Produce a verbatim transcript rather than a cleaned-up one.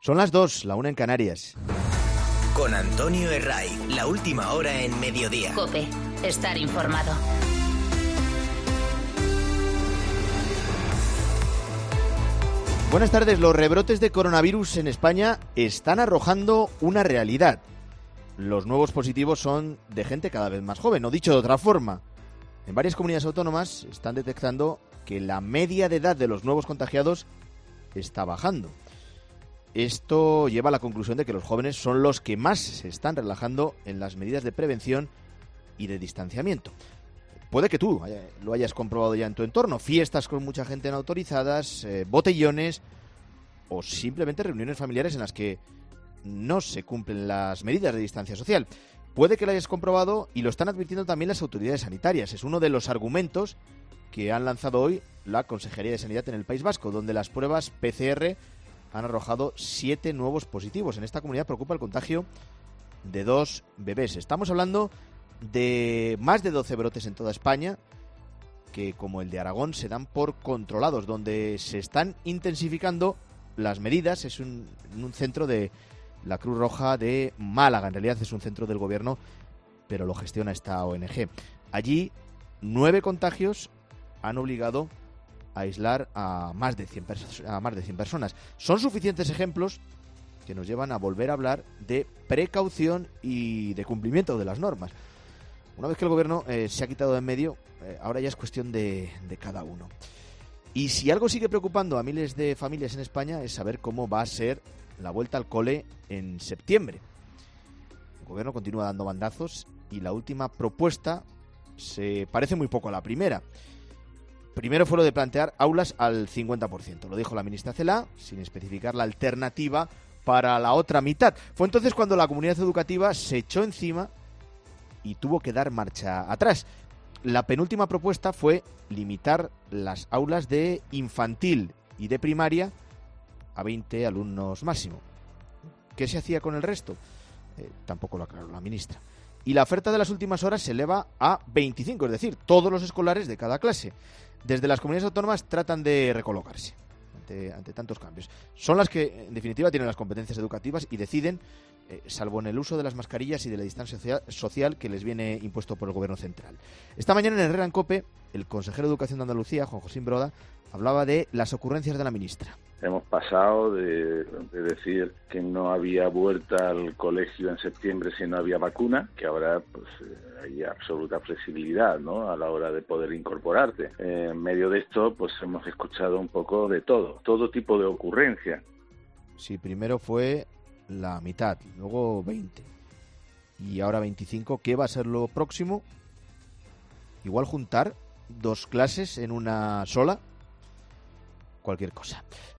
Son las dos, la una en Canarias. Con Antonio Herray, la última hora en Mediodía. COPE, estar informado. Buenas tardes. Los rebrotes de coronavirus en España están arrojando una realidad. Los nuevos positivos son de gente cada vez más joven, o dicho de otra forma. En varias comunidades autónomas están detectando que la media de edad de los nuevos contagiados está bajando. Esto lleva a la conclusión de que los jóvenes son los que más se están relajando en las medidas de prevención y de distanciamiento. Puede que tú lo hayas comprobado ya en tu entorno. Fiestas con mucha gente no autorizadas, eh, botellones o simplemente reuniones familiares en las que no se cumplen las medidas de distancia social. Puede que lo hayas comprobado y lo están advirtiendo también las autoridades sanitarias. Es uno de los argumentos que han lanzado hoy la Consejería de Sanidad en el País Vasco, donde las pruebas P C R han arrojado siete nuevos positivos. En esta comunidad preocupa el contagio de dos bebés. Estamos hablando de más de doce brotes en toda España, que como el de Aragón se dan por controlados, donde se están intensificando las medidas. Es un, un centro de la Cruz Roja de Málaga, en realidad es un centro del gobierno, pero lo gestiona esta O N G. Allí, nueve contagios han obligado a aislar a más de cien perso- a más de cien personas. Son suficientes ejemplos que nos llevan a volver a hablar de precaución y de cumplimiento de las normas. Una vez que el gobierno eh, se ha quitado de en medio, eh, ahora ya es cuestión de, de cada uno. Y si algo sigue preocupando a miles de familias en España es saber cómo va a ser la vuelta al cole en septiembre. El gobierno continúa dando bandazos y la última propuesta se parece muy poco a la primera. Primero fue lo de plantear aulas al cincuenta por ciento. Lo dijo la ministra Celaá, sin especificar la alternativa para la otra mitad. Fue entonces cuando la comunidad educativa se echó encima y tuvo que dar marcha atrás. La penúltima propuesta fue limitar las aulas de infantil y de primaria a veinte alumnos máximo. ¿Qué se hacía con el resto? Eh, tampoco lo aclaró la ministra. Y la oferta de las últimas horas se eleva a veinticinco, es decir, todos los escolares de cada clase. Desde las comunidades autónomas tratan de recolocarse ante, ante tantos cambios. Son las que, en definitiva, tienen las competencias educativas y deciden, eh, salvo en el uso de las mascarillas y de la distancia social, social que les viene impuesto por el Gobierno central. Esta mañana en Herrera en COPE, el consejero de Educación de Andalucía, Juan José Broda, hablaba de las ocurrencias de la ministra. Hemos pasado de, de decir que no había vuelta al colegio en septiembre si no había vacuna, que ahora pues hay absoluta flexibilidad, ¿no?, a la hora de poder incorporarte. Eh, en medio de esto pues hemos escuchado un poco de todo, todo tipo de ocurrencias. Sí, primero fue la mitad, luego veinte y ahora veinticinco. ¿Qué va a ser lo próximo? Igual juntar dos clases en una sola. Cualquier cosa.